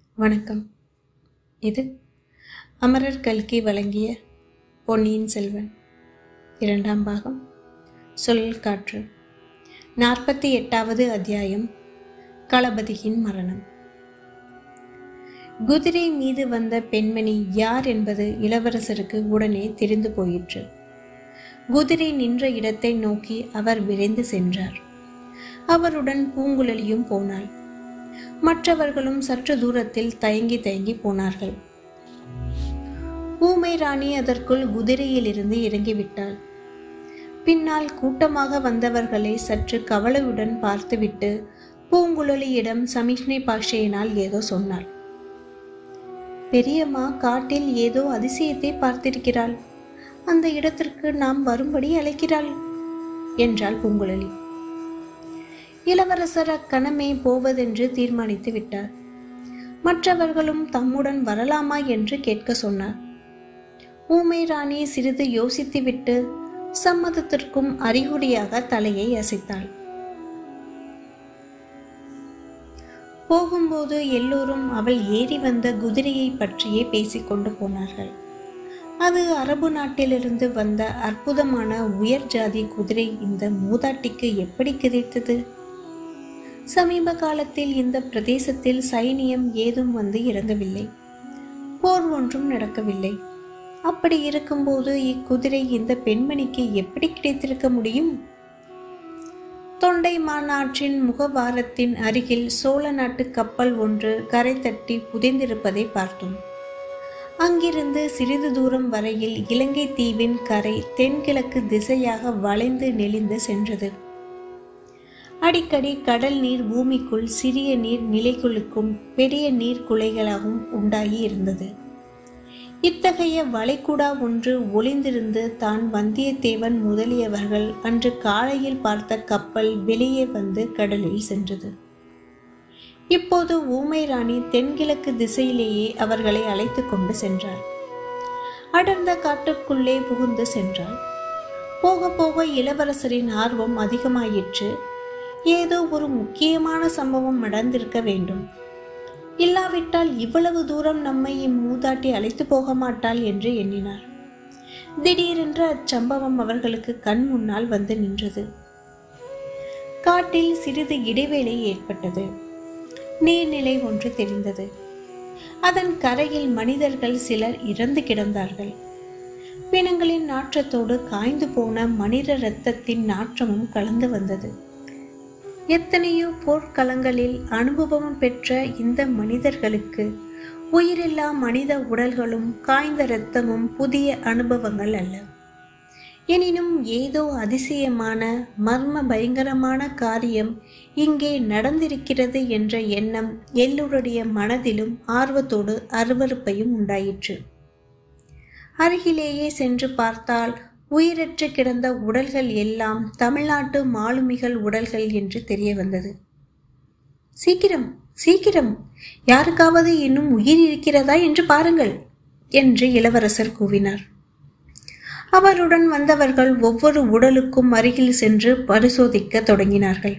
வணக்கம். இது அமரர் கல்கி வழங்கிய பொன்னியின் செல்வன் இரண்டாம் பாகம் சுழல் காற்று 48வது அத்தியாயம் களபதியின் மரணம். குதிரை மீது வந்த பெண்மணி யார் என்பது இளவரசருக்கு உடனே தெரிந்து போயிற்று. குதிரை நின்ற இடத்தை நோக்கி அவர் விரைந்து சென்றார். அவருடன் பூங்குழலியும் போனாள். மற்றவர்களும் சற்று தூரத்தில் தயங்கி போனார்கள். ஊமை ராணி அதற்குள் குதிரையிலிருந்து இறங்கிவிட்டாள். பின்னால் கூட்டமாக வந்தவர்களை சற்று கவலையுடன் பார்த்துவிட்டு பூங்குழலியிடம் சமிக்ஞை பாஷையினால் ஏதோ சொன்னாள். பெரியம்மா காட்டில் ஏதோ அதிசயத்தை பார்த்திருக்கிறாள். அந்த இடத்திற்கு நாம் வரும்படி அழைக்கிறாள் என்றாள் பூங்குழலி. இளவரசர் அக்கணமே போவதென்று தீர்மானித்து விட்டார். மற்றவர்களும் தம்முடன் வரலாமா என்று கேட்க சொன்னார். ஊமை ராணி சிறிது யோசித்துவிட்டு சம்மதத்திற்கும் அறிகுறியாக தலையை அசைத்தாள். போகும்போது எல்லோரும் அவள் ஏறி வந்த குதிரையை பற்றியே பேசிக்கொண்டு போனார்கள். அது அரபு நாட்டிலிருந்து வந்த அற்புதமான உயர் ஜாதி குதிரை இந்த மூதாட்டிக்கு எப்படி கிடைத்தது? சமீப காலத்தில் இந்த பிரதேசத்தில் சைனியம் ஏதும் வந்து இறங்கவில்லை. போர் ஒன்றும் நடக்கவில்லை. அப்படி இருக்கும்போது இக்குதிரை இந்த பெண்மணிக்கு எப்படி கிடைத்திருக்க முடியும்? தொண்டை மாநாட்டின் முகவாரத்தின் அருகில் சோழ நாட்டு கப்பல் ஒன்று கரை தட்டி புதைந்திருப்பதை பார்த்தோம். அங்கிருந்து சிறிது தூரம் வரையில் இலங்கை தீவின் கரை தென்கிழக்கு திசையாக வளைந்து நெளிந்து சென்றது. அடிக்கடி கடல் நீர் பூமிக்குள் சிறிய நீர் நிலைகளுக்கும் பெரிய நீர் குலைகளாகவும் உண்டாகி இருந்தது. இத்தகைய வளைகுடா ஒன்று ஒளிந்திருந்து தான் வந்தியத்தேவன் முதலியவர்கள் அன்று காலையில் பார்த்த கப்பல் வெளியே வந்து கடலில் சென்றது. இப்போது ஊமை ராணி தென்கிழக்கு திசையிலேயே அவர்களை அழைத்து கொண்டு சென்றார். அடர்ந்த காட்டுக்குள்ளே புகுந்து சென்றாள். போக போக இளவரசரின் ஆர்வம் அதிகமாயிற்று. ஏதோ ஒரு முக்கியமான சம்பவம் நடந்திருக்க வேண்டும். இல்லாவிட்டால் இவ்வளவு தூரம் நம்மை இம்மூதாட்டி அழைத்து போக மாட்டாள் என்று எண்ணினார். திடீரென்று அச்சம்பவம் அவர்களுக்கு கண் முன்னால் வந்து நின்றது. காட்டில் சிறிது இடைவேளை ஏற்பட்டது. நீர்நிலை ஒன்று தெரிந்தது. அதன் கரையில் மனிதர்கள் சிலர் இறந்து கிடந்தார்கள். பிணங்களின் நாற்றத்தோடு காய்ந்து போன மனித இரத்தத்தின் நாற்றமும் கலந்து வந்தது. எத்தனையோ போர்க்களங்களில் அனுபவம் பெற்ற இந்த மனிதர்களுக்கு உயிரில்லா மனித உடல்களும் காய்ந்த இரத்தமும் புதிய அனுபவங்கள் அல்ல. எனினும் ஏதோ அதிசயமான மர்ம பயங்கரமான காரியம் இங்கே நடந்திருக்கிறது என்ற எண்ணம் எல்லோருடைய மனதிலும் ஆர்வத்தோடு அருவருப்பையும் உண்டாயிற்று. அருகிலேயே சென்று பார்த்தால் உயிரற்று கிடந்த உடல்கள் எல்லாம் தமிழ்நாட்டு மாலுமிகள் உடல்கள் என்று தெரிய வந்தது. சீக்கிரம் சீக்கிரம், யாருக்காவது இன்னும் உயிர் இருக்கிறதா என்று பாருங்கள் என்று இளவரசர் கூவினார். அவருடன் வந்தவர்கள் ஒவ்வொரு உடலுக்கும் அருகில் சென்று பரிசோதிக்க தொடங்கினார்கள்.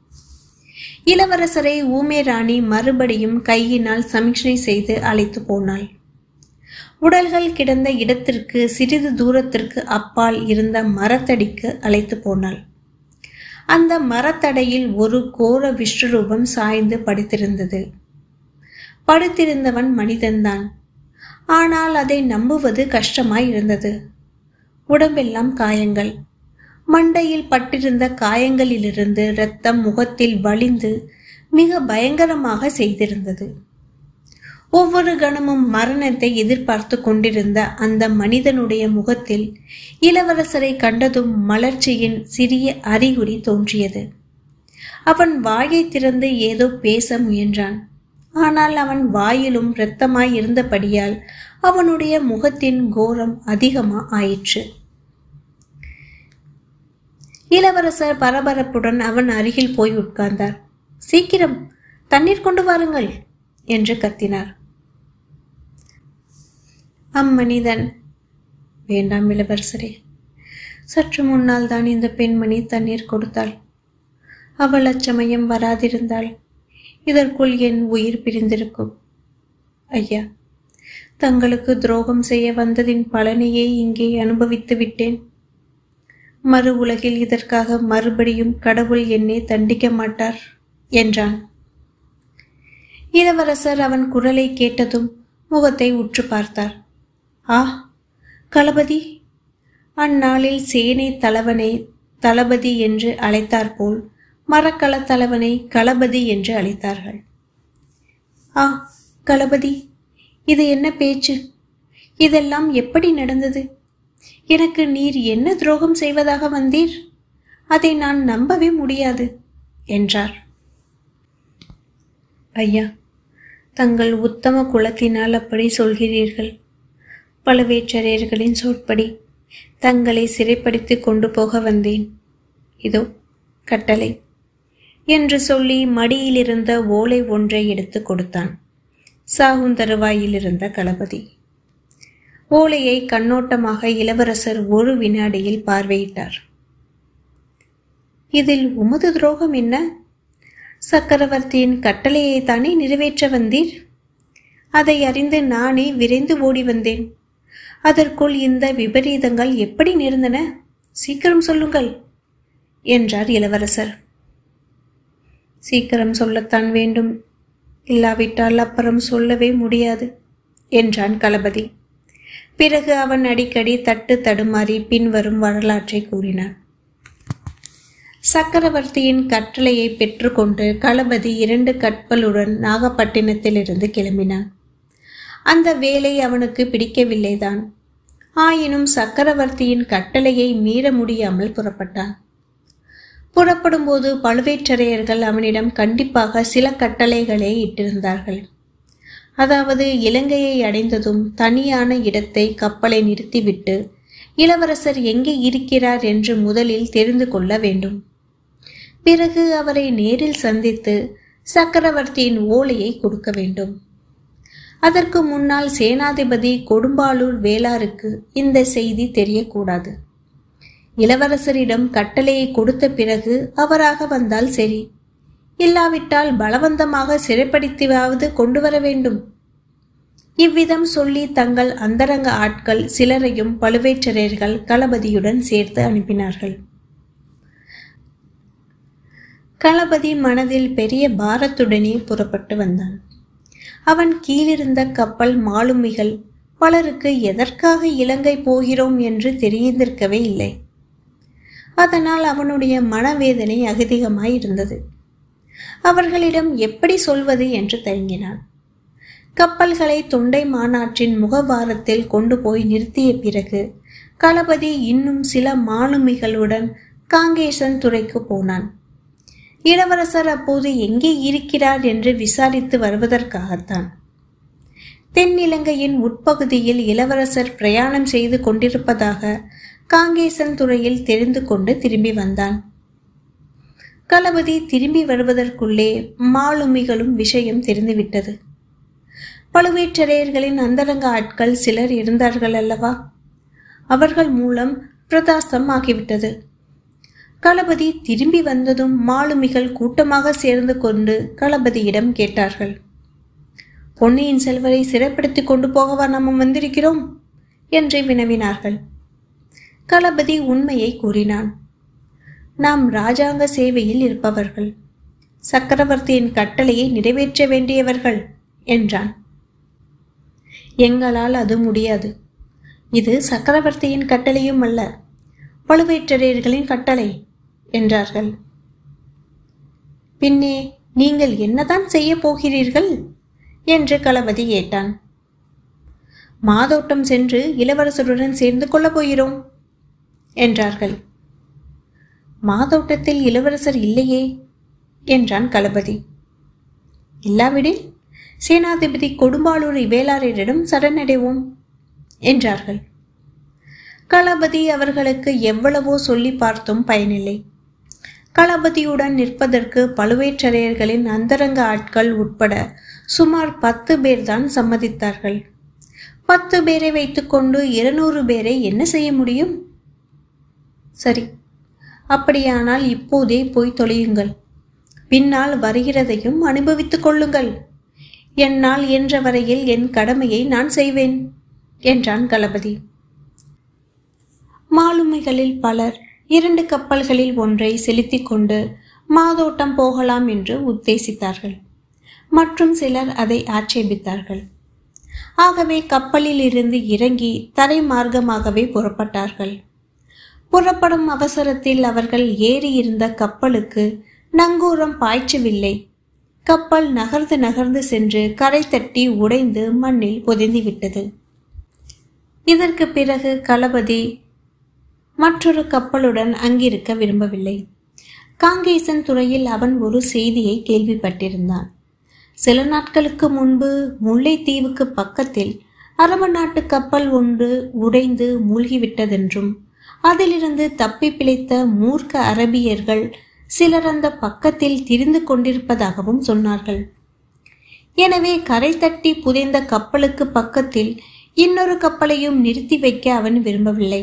இளவரசரை ஊமை ராணி மறுபடியும் கையினால் சமிக்ஞை செய்து அழைத்து போனாள். உடல்கள் கிடந்த இடத்திற்கு சிறிது தூரத்திற்கு அப்பால் இருந்த மரத்தடிக்கு அழைத்து போனாள். அந்த மரத்தடையில் ஒரு கோர விஸ்வரூபம் சாய்ந்து படுத்திருந்தது. படுத்திருந்தவன் மனிதன்தான். ஆனால் அதை நம்புவது கஷ்டமாய் இருந்தது. உடம்பெல்லாம் காயங்கள். மண்டையில் பட்டிருந்த காயங்களிலிருந்து இரத்தம் முகத்தில் வழிந்து மிக பயங்கரமாக செய்திருந்தது. ஒவ்வொரு கணமும் மரணத்தை எதிர்பார்த்து கொண்டிருந்த அந்த மனிதனுடைய முகத்தில் இளவரசரை கண்டதும் மலர்ச்சியின் சிறிய அறிகுறி தோன்றியது. அவன் வாயை திறந்து ஏதோ பேச முயன்றான். ஆனால் அவன் வாயிலும் இரத்தமாய் இருந்தபடியால் அவனுடைய முகத்தின் கோரம் அதிகமா ஆயிற்று. இளவரசர் பரபரப்புடன் அவன் அருகில் போய் உட்கார்ந்தார். சீக்கிரம் தண்ணீர் கொண்டு வாருங்கள் என்று கத்தினார். அம்மனிதன், வேண்டாம் இளவரசரே, சற்று முன்னால் தான் இந்த பெண்மணி தண்ணீர் கொடுத்தாள். அவள் அச்சமயம் வராதிருந்தாள் இதற்குள் என் உயிர் பிரிந்திருக்கும் ஐயா, தங்களுக்கு துரோகம் செய்ய வந்ததின் பலனையே இங்கே அனுபவித்து விட்டேன். மறு உலகில் இதற்காக மறுபடியும் கடவுள் என்னை தண்டிக்க மாட்டார் என்றான். இளவரசர் அவன் குரலை கேட்டதும் முகத்தை உற்று பார்த்தார். ஆ, களபதி! அந்நாளில் சேனை தலைவனை தளபதி என்று அழைத்தாற்போல் மரக்கள தலைவனை களபதி என்று அழைத்தார்கள். ஆ, களபதி, இது என்ன பேச்சு? இதெல்லாம் எப்படி நடந்தது? எனக்கு நீர் என்ன துரோகம் செய்வதாக வந்தீர்? அதை நான் நம்பவே முடியாது என்றார். ஐயா, தங்கள் உத்தம குலத்தினால் அப்படி சொல்கிறீர்கள். பழுவேற்றரையர்களின் சொற்படி தங்களை சிறைப்படுத்தி கொண்டு போக வந்தேன். இதோ கட்டளை என்று சொல்லி மடியிலிருந்த ஓலை ஒன்றை எடுத்து கொடுத்தான். சாகும் தருவாயில் இருந்த களபதி ஓலையை கண்ணோட்டமாக இளவரசர் ஒரு வினாடியில் பார்வையிட்டார். இதில் உமது துரோகம் என்ன? சக்கரவர்த்தியின் கட்டளையை தானே நிறைவேற்ற வந்தீர். அதை அறிந்து நானே விரைந்து ஓடி வந்தேன். அதற்குள் இந்த விபரீதங்கள் எப்படி நேர்ந்தன? சீக்கிரம் சொல்லுங்கள் என்றார் இளவரசர். சீக்கிரம் சொல்லத்தான் வேண்டும், இல்லாவிட்டால் அப்புறம் சொல்லவே முடியாது என்றான் களபதி. பிறகு அவன் அடிக்கடி தட்டு தடுமாறி பின்வரும் வரலாற்றை கூறினான். சக்கரவர்த்தியின் கட்டளையை பெற்றுக்கொண்டு களபதி 2 கப்பலுடன் நாகப்பட்டினத்திலிருந்து கிளம்பினான். அந்த வேலை அவனுக்கு பிடிக்கவில்லைதான். ஆயினும் சக்கரவர்த்தியின் கட்டளையை மீற முடியாமல் புறப்பட்டான். புறப்படும்போது பழுவேற்றரையர்கள் அவனிடம் கண்டிப்பாக சில கட்டளைகளை இட்டிருந்தார்கள். அதாவது, இலங்கையை அடைந்ததும் தனியான இடத்தை கப்பலை நிறுத்திவிட்டு இளவரசர் எங்கே இருக்கிறார் என்று முதலில் தெரிந்து கொள்ள வேண்டும். பிறகு அவரை நேரில் சந்தித்து சக்கரவர்த்தியின் ஓலையை கொடுக்க வேண்டும். அதற்கு முன்னால் சேனாதிபதி கொடும்பாளூர் வேளாருக்கு இந்த செய்தி தெரியக்கூடாது. இளவரசரிடம் கட்டளையை கொடுத்த பிறகு அவராக வந்தால் சரி, இல்லாவிட்டால் பலவந்தமாக சிறைப்படுத்தியாவது கொண்டு வர வேண்டும். இவ்விதம் சொல்லி தங்கள் அந்தரங்க ஆட்கள் சிலரையும் பழுவேற்றரையர்கள் களபதியுடன் சேர்த்து அனுப்பினார்கள். களபதி மனதில் பெரிய பாரத்துடனே புறப்பட்டு வந்தான். அவன் கீழிருந்த கப்பல் மாலுமிகள் பலருக்கு எதற்காக இலங்கை போகிறோம் என்று தெரிந்திருக்கவே இல்லை. அதனால் அவனுடைய மனவேதனை அதிகமாயிருந்தது. அவர்களிடம் எப்படி சொல்வது என்று தயங்கினான். கப்பல்களை தொண்டை மாநாட்டின் முகவாரத்தில் கொண்டு போய் நிறுத்திய பிறகு களபதி இன்னும் சில மாலுமிகளுடன் காங்கேசன் துறைக்கு போனான். இளவரசர் அப்போது எங்கே இருக்கிறார் என்று விசாரித்து வருவதற்காகத்தான். தென்னிலங்கையின் உட்பகுதியில் இளவரசர் பிரயாணம் செய்து கொண்டிருப்பதாக காங்கேசன் துறையில் தெரிந்து கொண்டு திரும்பி வந்தான். களபதி திரும்பி வருவதற்குள்ளே மாலுமிகளும் விஷயம் தெரிந்துவிட்டது. பழுவேற்றரையர்களின் அந்தரங்க ஆட்கள் சிலர் இருந்தார்கள் அல்லவா, அவர்கள் மூலம் பிரதாஸ்தம் ஆகிவிட்டது. களபதி திரும்பி வந்ததும் மாலுமிகள் கூட்டமாக சேர்ந்து கொண்டு களபதியிடம் கேட்டார்கள். பொன்னியின் செல்வரை சிறைப்படுத்தி கொண்டு போகவா நாம் வந்திருக்கிறோம் என்று வினவினார்கள். களபதி உண்மையை கூறினான். நாம் இராஜாங்க சேவையில் இருப்பவர்கள், சக்கரவர்த்தியின் கட்டளையை நிறைவேற்ற வேண்டியவர்கள் என்றான். எங்களால் அது முடியாது. இது சக்கரவர்த்தியின் கட்டளையும் அல்ல, பழுவேற்றரையர்களின் கட்டளை என்றார்கள். பின்னே நீங்கள் என்னதான் செய்ய போகிறீர்கள் என்று களபதி கேட்டான். மாதோட்டம் சென்று இளவரசருடன் சேர்ந்து கொள்ளப் போகிறோம் என்றார்கள். மாதோட்டத்தில் இளவரசர் இல்லையே என்றான் களபதி. இல்லாவிடில் சேனாதிபதி கொடும்பாளூர் வேளாரிடம் சரணடைவோம் என்றார்கள். களபதி அவர்களுக்கு எவ்வளவோ சொல்லி பார்த்தும் பயனில்லை. களபதியுடன் நிற்பதற்கு பழுவேற்றரையர்களின் அந்தரங்க ஆட்கள் உட்பட சுமார் 10 பேர்தான் சம்மதித்தார்கள். 10 பேரை வைத்துக்கொண்டு 200 பேரை என்ன செய்ய முடியும்? சரி, அப்படியானால் இப்போதே போய் தொலையுங்கள், பின்னால் வருகிறதையும் அனுபவித்துக் கொள்ளுங்கள். என்னால் இயன்ற வரையில் என் கடமையை நான் செய்வேன் என்றான் களபதி. மாலுமிகளில் பலர் 2 கப்பல்களில் ஒன்றை செலுத்திக் கொண்டு மாதோட்டம் போகலாம் என்று உத்தேசித்தார்கள். மற்றும் சிலர் அதை ஆட்சேபித்தார்கள். ஆகவே கப்பலில் இருந்து இறங்கி தரை மார்க்கமாகவே புறப்பட்டார்கள். புறப்படும் அவசரத்தில் அவர்கள் ஏறி இருந்த கப்பலுக்கு நங்கூரம் பாய்ச்சவில்லை. கப்பல் நகர்ந்து நகர்ந்து சென்று கரை தட்டி உடைந்து மண்ணில் புதைந்துவிட்டது. இதற்கு பிறகு களபதி மற்றொரு கப்பலுடன் அங்கிருக்க விரும்பவில்லை. காங்கேசன் துறையில் அவன் ஒரு செய்தியை கேள்விப்பட்டிருந்தான். சில நாட்களுக்கு முன்பு முல்லைத்தீவுக்கு பக்கத்தில் அரபு நாட்டு கப்பல் ஒன்று உடைந்து மூழ்கிவிட்டதென்றும் அதிலிருந்து தப்பி பிழைத்த மூர்க்க அரபியர்கள் சிலர் அந்த பக்கத்தில் திரிந்து கொண்டிருப்பதாகவும் சொன்னார்கள். எனவே கரை தட்டி புதைந்த கப்பலுக்கு பக்கத்தில் இன்னொரு கப்பலையும் நிறுத்தி வைக்க அவன் விரும்பவில்லை.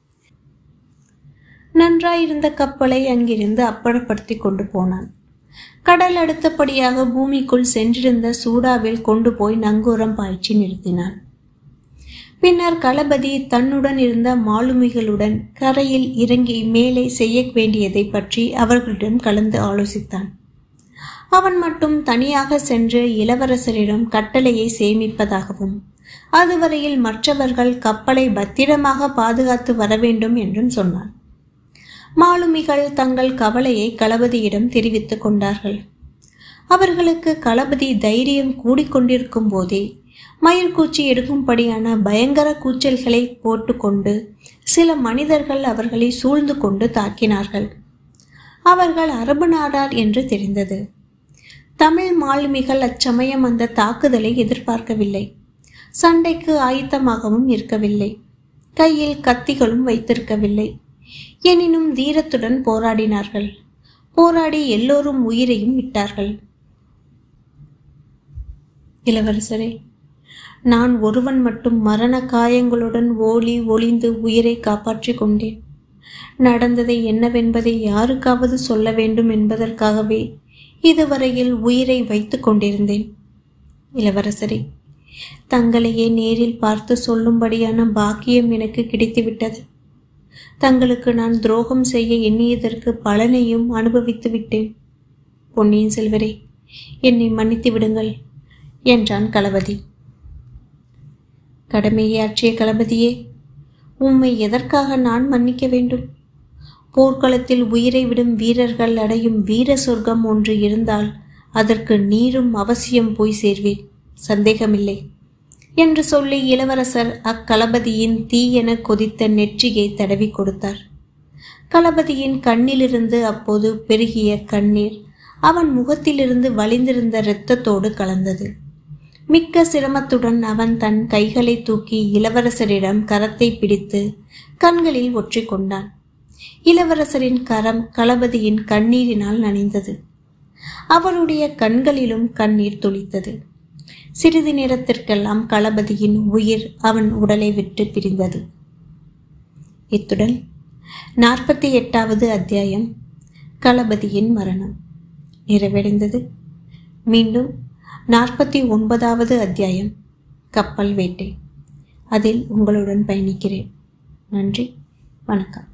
நன்றாயிருந்த கப்பலை அங்கிருந்து அப்புறப்படுத்தி கொண்டு போனான். கடல் அடுத்தபடியாக பூமிக்குள் சென்றிருந்த சூடாவில் கொண்டு போய் நங்கூரம் பாய்ச்சி நிறுத்தினான். பின்னர் களபதி தன்னுடன் இருந்த மாலுமிகளுடன் கரையில் இறங்கி மேலே செய்ய வேண்டியதை பற்றி அவர்களிடம் கலந்து ஆலோசித்தான். அவன் மட்டும் தனியாக சென்று இளவரசரிடம் கட்டளையை சேமிப்பதாகவும் அதுவரையில் மற்றவர்கள் கப்பலை பத்திரமாக பாதுகாத்து வர வேண்டும் என்றும் சொன்னான். மாலுமிகள் தங்கள் கவலையை களபதியிடம் தெரிவித்துக் கொண்டார்கள். அவர்களுக்கு களபதி தைரியம் கூடிக்கொண்டிருக்கும் போதே மயிர்கூச்சி எடுக்கும்படியான பயங்கர கூச்சல்களை போட்டுக்கொண்டு சில மனிதர்கள் அவர்களை சூழ்ந்து கொண்டு தாக்கினார்கள். அவர்கள் அரபு நாடார் என்று தெரிந்தது. தமிழ் மாலுமிகள் அச்சமயம் அந்த தாக்குதலை எதிர்பார்க்கவில்லை. சண்டைக்கு ஆயத்தமாகவும் இருக்கவில்லை. கையில் கத்திகளும் வைத்திருக்கவில்லை. எனினும் தீரத்துடன் போராடினார்கள். போராடி எல்லோரும் உயிரையும் விட்டார்கள். இளவரசரே, நான் ஒருவன் மட்டும் மரண காயங்களுடன் ஓலி ஒளிந்து உயிரை காப்பாற்றி கொண்டேன். நடந்ததை என்னவென்பதை யாருக்காவது சொல்ல வேண்டும் என்பதற்காகவே இதுவரையில் உயிரை வைத்து கொண்டிருந்தேன். இளவரசரே, தங்களையே நேரில் பார்த்து சொல்லும்படியான பாக்கியம் எனக்கு கிடைத்துவிட்டது. தங்களுக்கு நான் துரோகம் செய்ய எண்ணியதற்கு பலனையும் அனுபவித்து விட்டேன். பொன்னியின் செல்வரே, என்னை மன்னித்து விடுங்கள் என்றான் களபதி. கடமையை ஆற்றிய களபதியே, உம்மை எதற்காக நான் மன்னிக்க வேண்டும்? போர்க்களத்தில் உயிரை விடும் வீரர்கள் அடையும் வீர சொர்க்கம் ஒன்று இருந்தால் அதற்கு நீரும் அவசியம் போய் சேர்வீர், சந்தேகமில்லை என்று சொல்லி இளவரசர் அக்களபதியின் தீயென கொதித்த நெற்றியை தடவி கொடுத்தார். களபதியின் கண்ணிலிருந்து அப்போது பெருகிய கண்ணீர் அவன் முகத்திலிருந்து வழிந்திருந்த இரத்தத்தோடு கலந்தது. மிக்க சிரமத்துடன் அவன் தன் கைகளை தூக்கி இளவரசரிடம் கரத்தை பிடித்து கண்களில் ஒற்றிக்கொண்டான். இளவரசரின் கரம் களபதியின் கண்ணீரினால் நனைந்தது. அவருடைய கண்களிலும் கண்ணீர் துளித்தது. சிறிது நேரத்திற்கெல்லாம் களபதியின் உயிர் அவன் உடலை விட்டு பிரிந்தது. இத்துடன் 48வது அத்தியாயம் களபதியின் மரணம் நிறைவடைந்தது. மீண்டும் 49வது அத்தியாயம் கப்பல் வேட்டை. அதில் உங்களுடன் பயணிக்கிறேன். நன்றி, வணக்கம்.